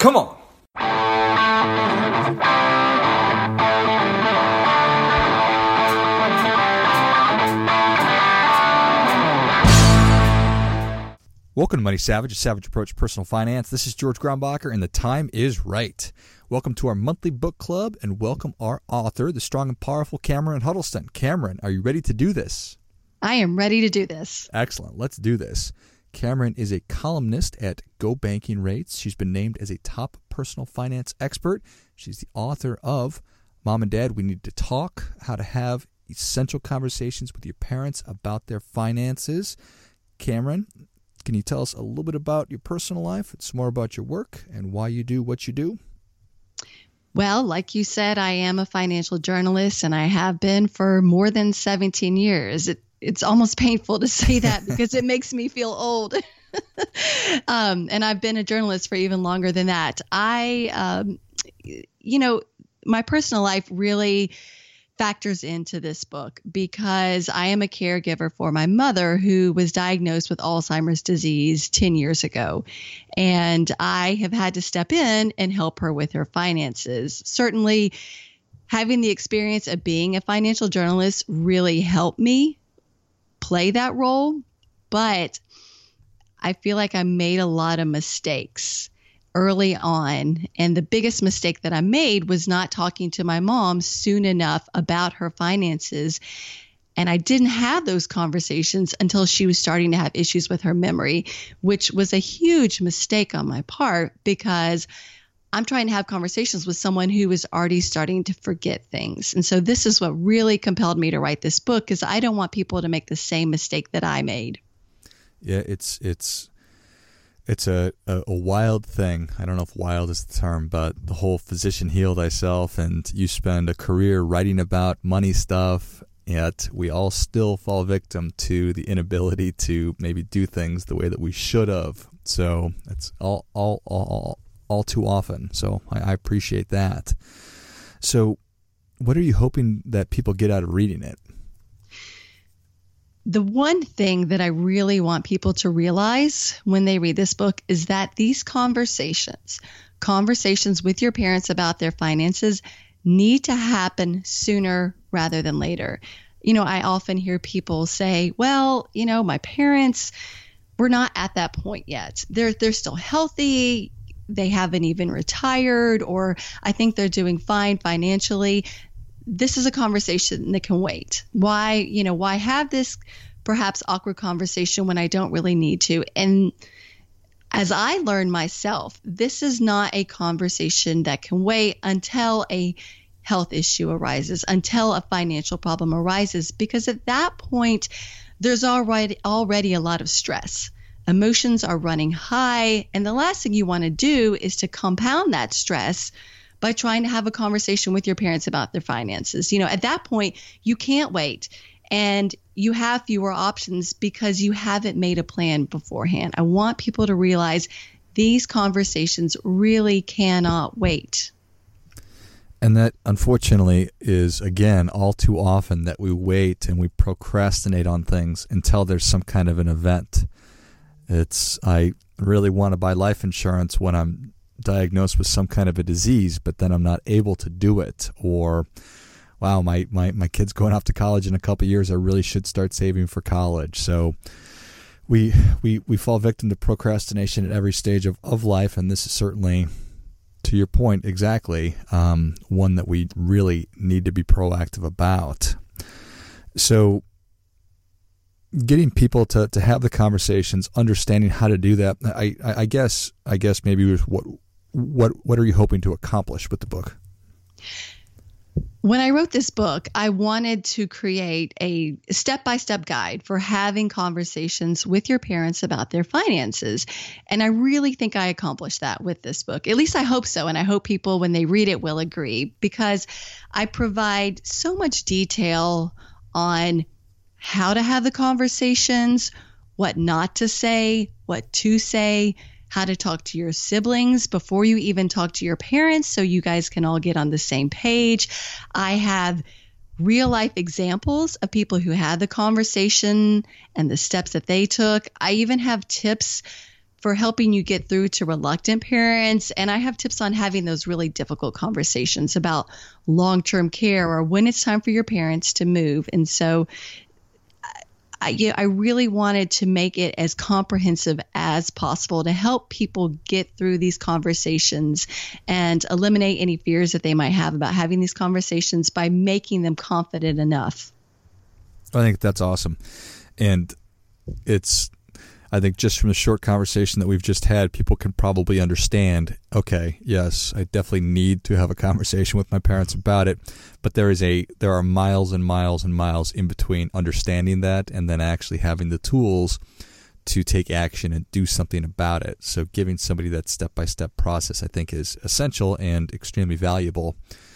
Come on. Welcome to Money Savage, a savage approach to personal finance. This is George Grombacher, and the time is right. Welcome to our monthly book club, and welcome our author, the strong and powerful Cameron Huddleston. Cameron, are you ready to do this? I am ready to do this. Excellent. Let's do this. Cameron is a columnist at Go Banking Rates. She's been named as a top personal finance expert. She's the author of Mom and Dad, We Need to Talk, How to Have Essential Conversations with Your Parents About Their Finances. Cameron, can you tell us a little bit about your personal life? It's more about your work and why you do what you do. Well, like you said, I am a financial journalist, and I have been for more than 17 years. It's almost painful to say that because it makes me feel old. And I've been a journalist for even longer than that. My personal life really factors into this book because I am a caregiver for my mother who was diagnosed with Alzheimer's disease 10 years ago. And I have had to step in and help her with her finances. Certainly, having the experience of being a financial journalist really helped me play that role. But I feel like I made a lot of mistakes early on. And the biggest mistake that I made was not talking to my mom soon enough about her finances. And I didn't have those conversations until she was starting to have issues with her memory, which was a huge mistake on my part because I'm trying to have conversations with someone who is already starting to forget things. And so this is what really compelled me to write this book, because I don't want people to make the same mistake that I made. Yeah, it's a wild thing. I don't know if wild is the term, but the whole physician heal thyself, and you spend a career writing about money stuff, yet we all still fall victim to the inability to maybe do things the way that we should have. So it's all too often. So I appreciate that. So what are you hoping that people get out of reading it? The one thing that I really want people to realize when they read this book is that these conversations with your parents about their finances need to happen sooner rather than later. I often hear people say, well, my parents, we're not at that point yet. They're still healthy. They haven't even retired, or I think they're doing fine financially. This is a conversation that can wait. Why have this perhaps awkward conversation when I don't really need to? And as I learned myself, this is not a conversation that can wait until a health issue arises, until a financial problem arises, because at that point, there's already a lot of stress. Emotions are running high, and the last thing you want to do is to compound that stress by trying to have a conversation with your parents about their finances. At that point, you can't wait, and you have fewer options because you haven't made a plan beforehand. I want people to realize these conversations really cannot wait. And that, unfortunately, is, again, all too often that we wait and we procrastinate on things until there's some kind of an event. I really want to buy life insurance when I'm diagnosed with some kind of a disease, but then I'm not able to do it. Or, wow, my kid's going off to college in a couple of years. I really should start saving for college. So we fall victim to procrastination at every stage of life, and this is certainly, to your point, exactly one that we really need to be proactive about. So getting people to have the conversations, understanding how to do that, I guess maybe what are you hoping to accomplish with the book? When I wrote this book, I wanted to create a step-by-step guide for having conversations with your parents about their finances. And I really think I accomplished that with this book. At least I hope so. And I hope people, when they read it, will agree, because I provide so much detail on how to have the conversations, what not to say, what to say, how to talk to your siblings before you even talk to your parents so you guys can all get on the same page. I have real life examples of people who had the conversation and the steps that they took. I even have tips for helping you get through to reluctant parents. And I have tips on having those really difficult conversations about long-term care or when it's time for your parents to move. And so I really wanted to make it as comprehensive as possible to help people get through these conversations and eliminate any fears that they might have about having these conversations by making them confident enough. I think that's awesome. And I think just from the short conversation that we've just had, people can probably understand, okay, yes, I definitely need to have a conversation with my parents about it. But there are miles and miles and miles in between understanding that and then actually having the tools to take action and do something about it. So giving somebody that step-by-step process, I think, is essential and extremely valuable.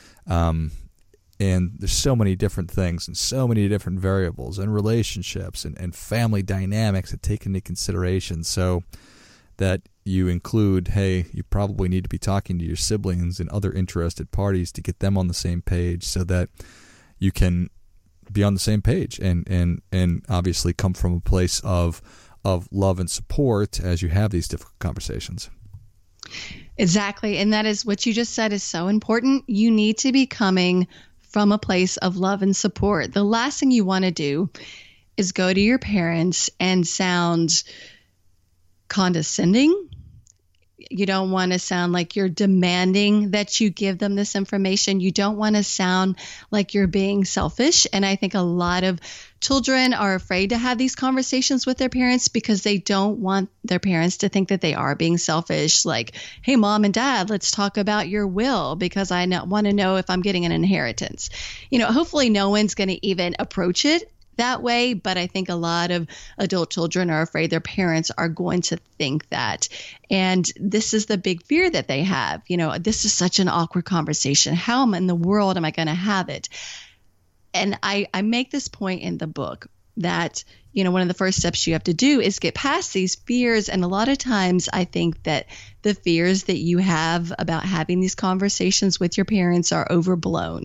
And there's so many different things and so many different variables and relationships and family dynamics that take into consideration, so that you include, hey, you probably need to be talking to your siblings and other interested parties to get them on the same page so that you can be on the same page and obviously come from a place of love and support as you have these difficult conversations. Exactly. And that is what you just said is so important. You need to be coming from a place of love and support. The last thing you want to do is go to your parents and sound condescending. You don't want to sound like you're demanding that you give them this information. You don't want to sound like you're being selfish. And I think a lot of children are afraid to have these conversations with their parents because they don't want their parents to think that they are being selfish. Like, hey, mom and dad, let's talk about your will because I want to know if I'm getting an inheritance. Hopefully no one's going to even approach it that way, but I think a lot of adult children are afraid their parents are going to think that. And this is the big fear that they have. This is such an awkward conversation. How in the world am I going to have it? And I make this point in the book that, one of the first steps you have to do is get past these fears. And a lot of times I think that the fears that you have about having these conversations with your parents are overblown.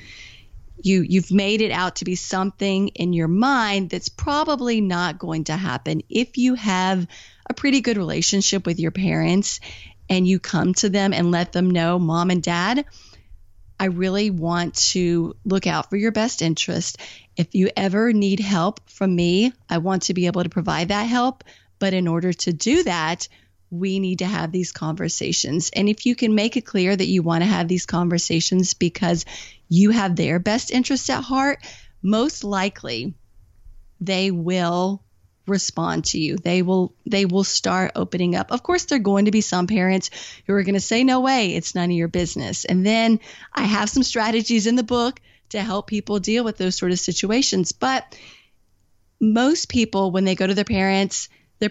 You've made it out to be something in your mind that's probably not going to happen. If you have a pretty good relationship with your parents and you come to them and let them know, mom and dad, I really want to look out for your best interest. If you ever need help from me, I want to be able to provide that help. But in order to do that, we need to have these conversations. And if you can make it clear that you want to have these conversations because you have their best interest at heart, most likely they will respond to you. They will start opening up. Of course, there are going to be some parents who are going to say, no way, it's none of your business. And then I have some strategies in the book to help people deal with those sort of situations. But most people, when they go to their parents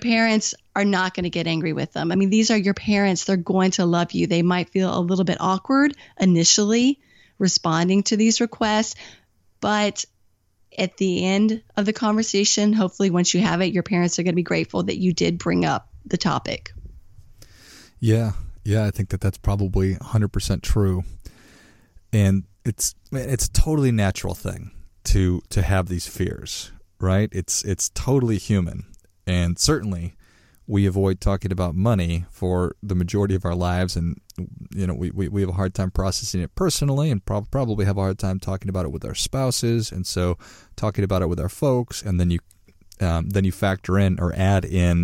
are not going to get angry with them. I mean, these are your parents. They're going to love you. They might feel a little bit awkward initially responding to these requests, but at the end of the conversation, hopefully once you have it, your parents are going to be grateful that you did bring up the topic. Yeah, I think that's probably 100% true. And it's a totally natural thing to have these fears, right? It's totally human. And certainly we avoid talking about money for the majority of our lives, and we have a hard time processing it personally, and probably have a hard time talking about it with our spouses, and so talking about it with our folks, and then you factor in or add in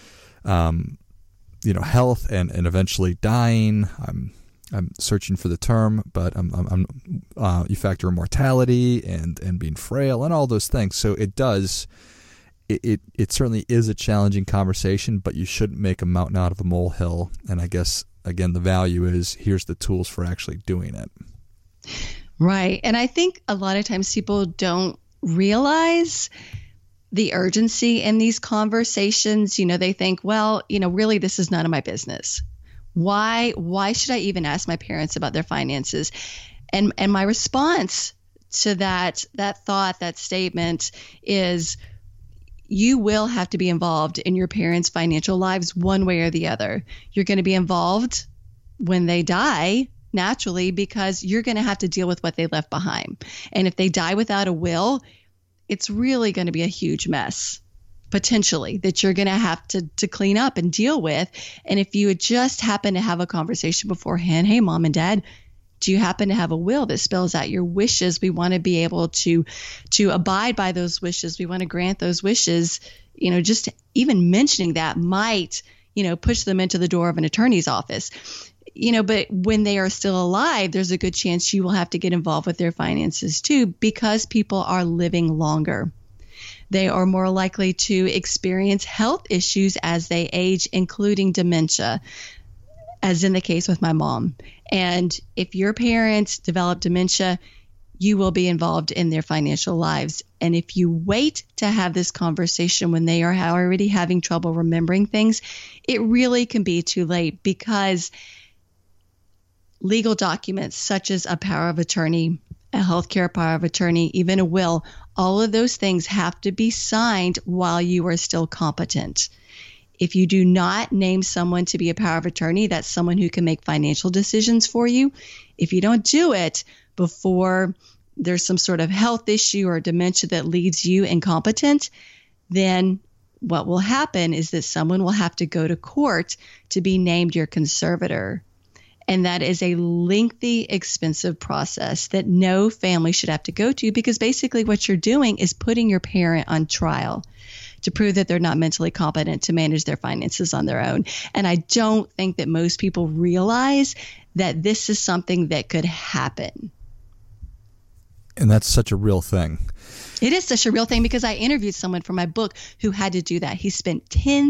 health and eventually dying. I'm searching for the term, but you factor in mortality and being frail and all those things. So it does. It certainly is a challenging conversation, but you shouldn't make a mountain out of a molehill. And I guess, again, the value is here's the tools for actually doing it. Right. And I think a lot of times people don't realize the urgency in these conversations. They think, well, really, this is none of my business. Why should I even ask my parents about their finances? And my response to that thought, that statement is, you will have to be involved in your parents' financial lives one way or the other. You're going to be involved when they die, naturally, because you're going to have to deal with what they left behind. And if they die without a will, it's really going to be a huge mess. potentially that you're going to have to clean up and deal with. And if you would just happen to have a conversation beforehand, hey, mom and dad, do you happen to have a will that spells out your wishes? We want to be able to abide by those wishes. We want to grant those wishes. Just even mentioning that might, push them into the door of an attorney's office. But when they are still alive, there's a good chance you will have to get involved with their finances too, because people are living longer. They are more likely to experience health issues as they age, including dementia, as in the case with my mom. And if your parents develop dementia, you will be involved in their financial lives. And if you wait to have this conversation when they are already having trouble remembering things, it really can be too late, because legal documents such as a power of attorney, a healthcare power of attorney, even a will, all of those things have to be signed while you are still competent. If you do not name someone to be a power of attorney, that's someone who can make financial decisions for you. If you don't do it before there's some sort of health issue or dementia that leaves you incompetent, then what will happen is that someone will have to go to court to be named your conservator. And that is a lengthy, expensive process that no family should have to go to, because basically what you're doing is putting your parent on trial to prove that they're not mentally competent to manage their finances on their own. And I don't think that most people realize that this is something that could happen. And that's such a real thing. It is such a real thing, because I interviewed someone for my book who had to do that. He spent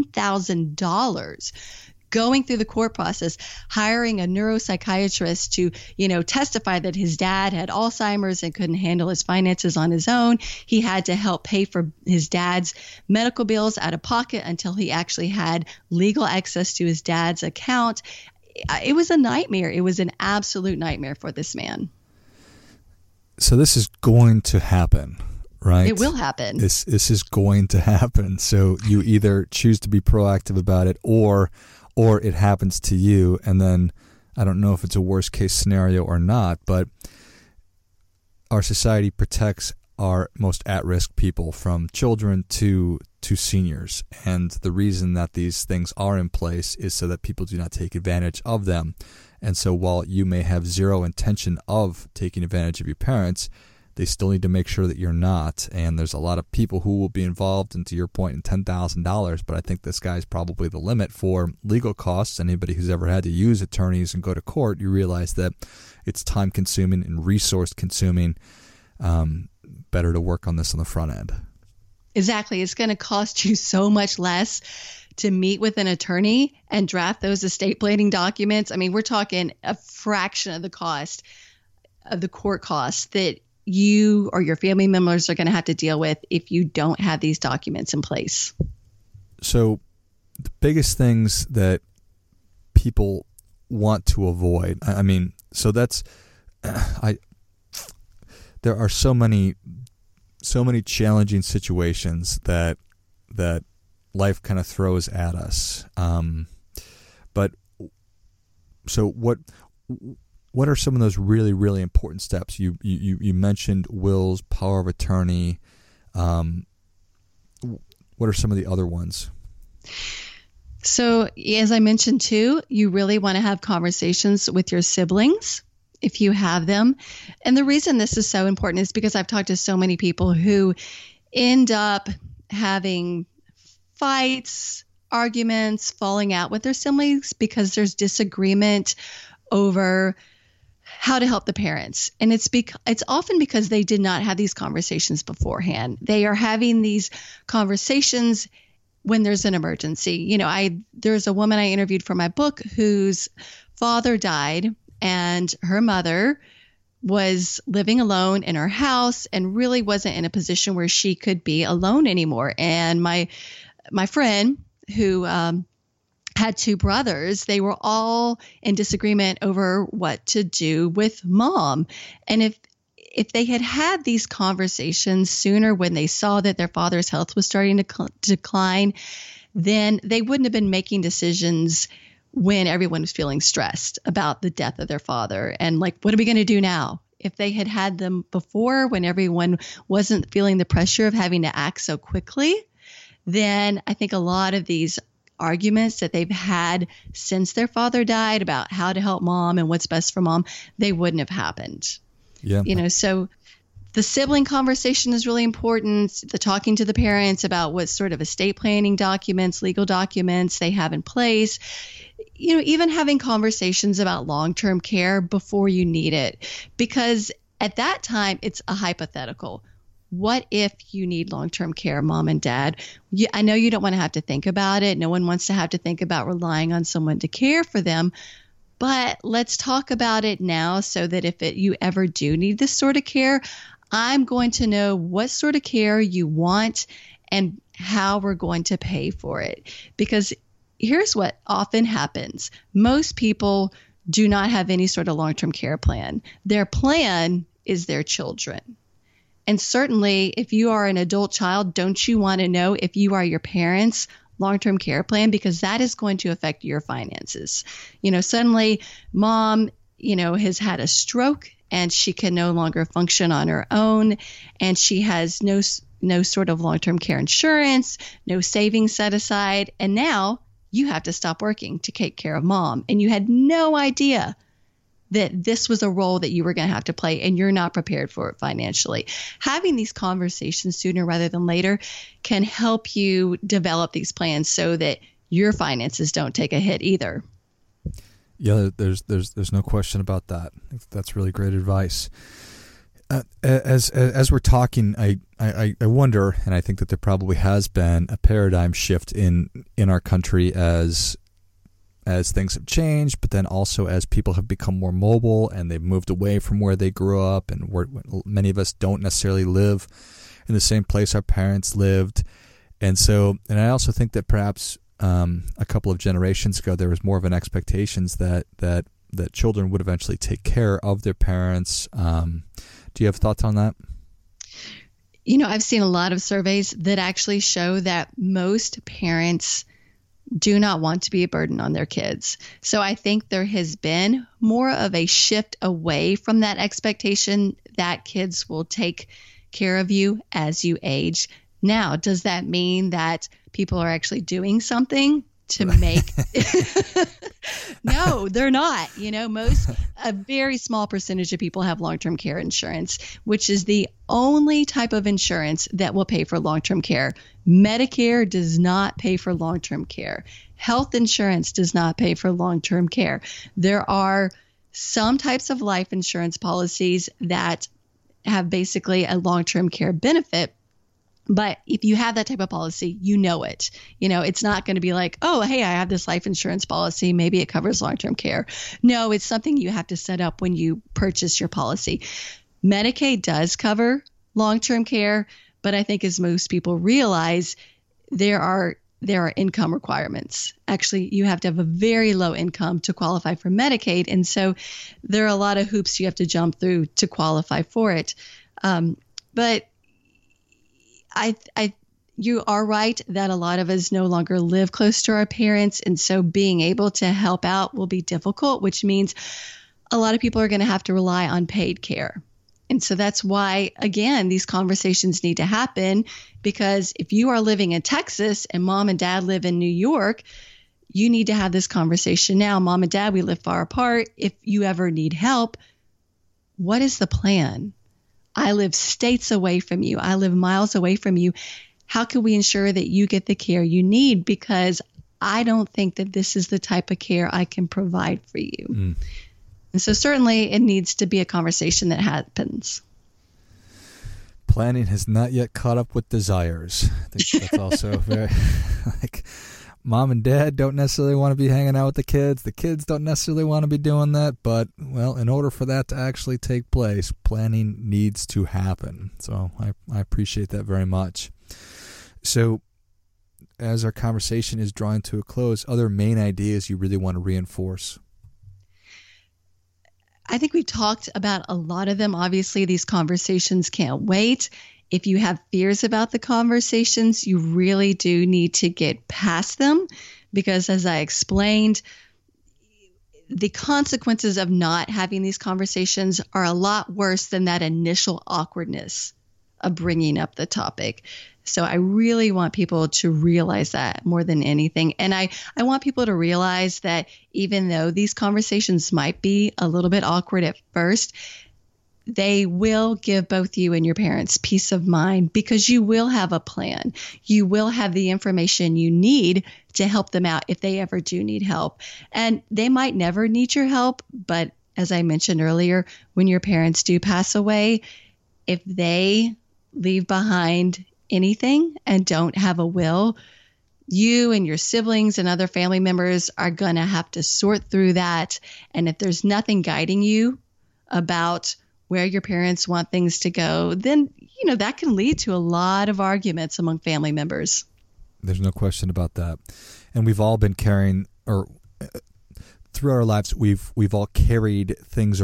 $10,000 going through the court process, hiring a neuropsychiatrist to, testify that his dad had Alzheimer's and couldn't handle his finances on his own. He had to help pay for his dad's medical bills out of pocket until he actually had legal access to his dad's account. It was a nightmare. It was an absolute nightmare for this man. So this is going to happen, right? It will happen. This is going to happen. So you either choose to be proactive about it, or it happens to you, and then I don't know if it's a worst case scenario or not, but our society protects our most at-risk people, from children to seniors. And the reason that these things are in place is so that people do not take advantage of them. And so while you may have zero intention of taking advantage of your parents, they still need to make sure that you're not. And there's a lot of people who will be involved, and to your point, in $10,000. But I think this guy's probably the limit for legal costs. Anybody who's ever had to use attorneys and go to court, you realize that it's time consuming and resource consuming. Better to work on this on the front end. Exactly. It's going to cost you so much less to meet with an attorney and draft those estate planning documents. I mean, we're talking a fraction of the cost of the court costs that you or your family members are going to have to deal with if you don't have these documents in place. So the biggest things that people want to avoid, there are so many challenging situations that life kind of throws at us. So what are some of those really, really important steps? You mentioned wills, power of attorney. What are some of the other ones? So as I mentioned too, you really want to have conversations with your siblings if you have them. And the reason this is so important is because I've talked to so many people who end up having fights, arguments, falling out with their siblings because there's disagreement over how to help the parents. And it's often because they did not have these conversations beforehand. They are having these conversations when there's an emergency. There's a woman I interviewed for my book whose father died, and her mother was living alone in her house and really wasn't in a position where she could be alone anymore. And my friend who had two brothers, they were all in disagreement over what to do with mom. And if they had had these conversations sooner, when they saw that their father's health was starting to decline, then they wouldn't have been making decisions when everyone was feeling stressed about the death of their father and like, what are we going to do now? If they had had them before, when everyone wasn't feeling the pressure of having to act so quickly, then I think a lot of these arguments that they've had since their father died about how to help mom and what's best for mom, they wouldn't have happened. Yeah. So the sibling conversation is really important. The talking to the parents about what sort of estate planning documents, legal documents they have in place. Even having conversations about long-term care before you need it, because at that time it's a hypothetical. What if you need long-term care, mom and dad? I know you don't want to have to think about it. No one wants to have to think about relying on someone to care for them. But let's talk about it now so that if you ever do need this sort of care, I'm going to know what sort of care you want and how we're going to pay for it. Because here's what often happens. Most people do not have any sort of long-term care plan. Their plan is their children. And certainly, if you are an adult child, don't you want to know if you are your parents' long-term care plan? Because that is going to affect your finances. Suddenly mom, has had a stroke and she can no longer function on her own. And she has no sort of long-term care insurance, no savings set aside. And now you have to stop working to take care of mom. And you had no idea that this was a role that you were going to have to play and you're not prepared for it financially. Having these conversations sooner rather than later can help you develop these plans so that your finances don't take a hit either. Yeah, there's no question about that. That's really great advice. As we're talking, I wonder, and I think that there probably has been a paradigm shift in our country as things have changed, but then also as people have become more mobile and they've moved away from where they grew up, and many of us don't necessarily live in the same place our parents lived. And I also think that perhaps a couple of generations ago, there was more of an expectations that children would eventually take care of their parents. Do you have thoughts on that? I've seen a lot of surveys that actually show that most parents do not want to be a burden on their kids. So I think there has been more of a shift away from that expectation that kids will take care of you as you age. Now, does that mean that people are actually doing something to make? No, they're not. A very small percentage of people have long-term care insurance, which is the only type of insurance that will pay for long-term care. Medicare does not pay for long-term care. Health insurance does not pay for long-term care. There are some types of life insurance policies that have basically a long-term care benefit. But if you have that type of policy, it. It's not going to be like, oh, hey, I have this life insurance policy. Maybe it covers long-term care. No, it's something you have to set up when you purchase your policy. Medicaid does cover long-term care, but I think as most people realize, there are income requirements. Actually, you have to have a very low income to qualify for Medicaid. And so there are a lot of hoops you have to jump through to qualify for it. But you are right that a lot of us no longer live close to our parents. And so being able to help out will be difficult, which means a lot of people are going to have to rely on paid care. And so that's why, again, these conversations need to happen, because if you are living in Texas and mom and dad live in New York, you need to have this conversation now. Mom and dad, we live far apart. If you ever need help, what is the plan? I live states away from you. I live miles away from you. How can we ensure that you get the care you need? Because I don't think that this is the type of care I can provide for you. Mm. And so certainly it needs to be a conversation that happens. Planning has not yet caught up with desires. I think that's also very mom and dad don't necessarily want to be hanging out with the kids. The kids don't necessarily want to be doing that. But, well, in order for that to actually take place, planning needs to happen. So I appreciate that very much. So as our conversation is drawing to a close, other main ideas you really want to reinforce? I think we've talked about a lot of them. Obviously, these conversations can't wait. If you have fears about the conversations, you really do need to get past them, because as I explained, the consequences of not having these conversations are a lot worse than that initial awkwardness of bringing up the topic. So I really want people to realize that more than anything. And I want people to realize that even though these conversations might be a little bit awkward at first, they will give both you and your parents peace of mind because you will have a plan. You will have the information you need to help them out if they ever do need help. And they might never need your help, but as I mentioned earlier, when your parents do pass away, if they leave behind anything and don't have a will, you and your siblings and other family members are going to have to sort through that. And if there's nothing guiding you about where your parents want things to go, then, that can lead to a lot of arguments among family members. There's no question about that. And we've all been carrying, or through our lives, we've all carried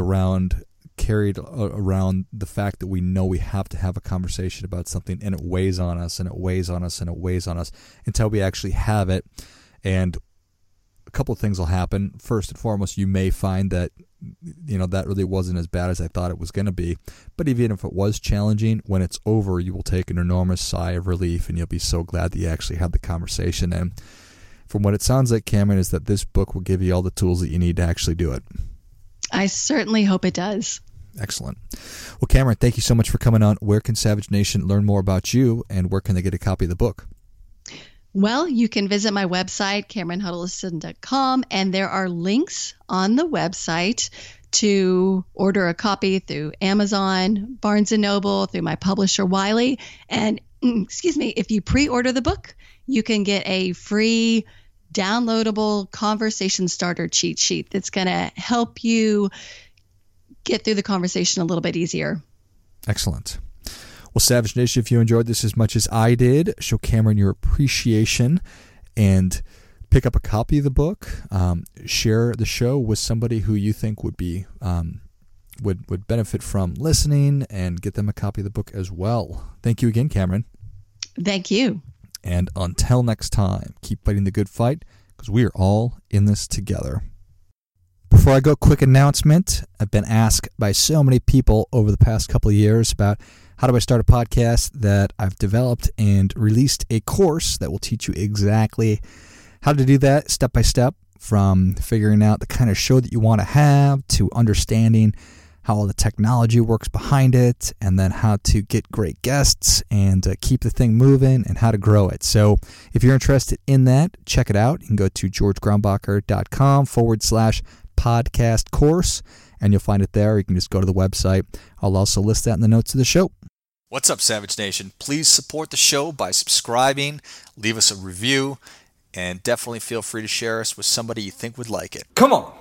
around the fact that we know we have to have a conversation about something, and it weighs on us and it weighs on us and it weighs on us until we actually have it. And a couple of things will happen. First and foremost, you may find that that really wasn't as bad as I thought it was going to be. But even if it was challenging, when it's over, you will take an enormous sigh of relief and you'll be so glad that you actually had the conversation. And from what it sounds like, Cameron, is that this book will give you all the tools that you need to actually do it. I certainly hope it does. Excellent. Well, Cameron, thank you so much for coming on. Where can Savage Nation learn more about you, and where can they get a copy of the book? Well, you can visit my website, CameronHuddleston.com, and there are links on the website to order a copy through Amazon, Barnes & Noble, through my publisher, Wiley. And, if you pre-order the book, you can get a free downloadable conversation starter cheat sheet that's going to help you get through the conversation a little bit easier. Excellent. Well, Savage Nation, if you enjoyed this as much as I did, show Cameron your appreciation and pick up a copy of the book. Share the show with somebody who you think would be would benefit from listening, and get them a copy of the book as well. Thank you again, Cameron. Thank you. And until next time, keep fighting the good fight, because we are all in this together. Before I go, quick announcement. I've been asked by so many people over the past couple of years about how do I start a podcast, that I've developed and released a course that will teach you exactly how to do that step by step, from figuring out the kind of show that you want to have to understanding how all the technology works behind it, and then how to get great guests and keep the thing moving, and how to grow it. So if you're interested in that, check it out. You can go to georgegrombacher.com/podcast course, and you'll find it there. You can just go to the website. I'll also list that in the notes of the show. What's up, Savage Nation? Please support the show by subscribing, leave us a review, and definitely feel free to share us with somebody you think would like it. Come on.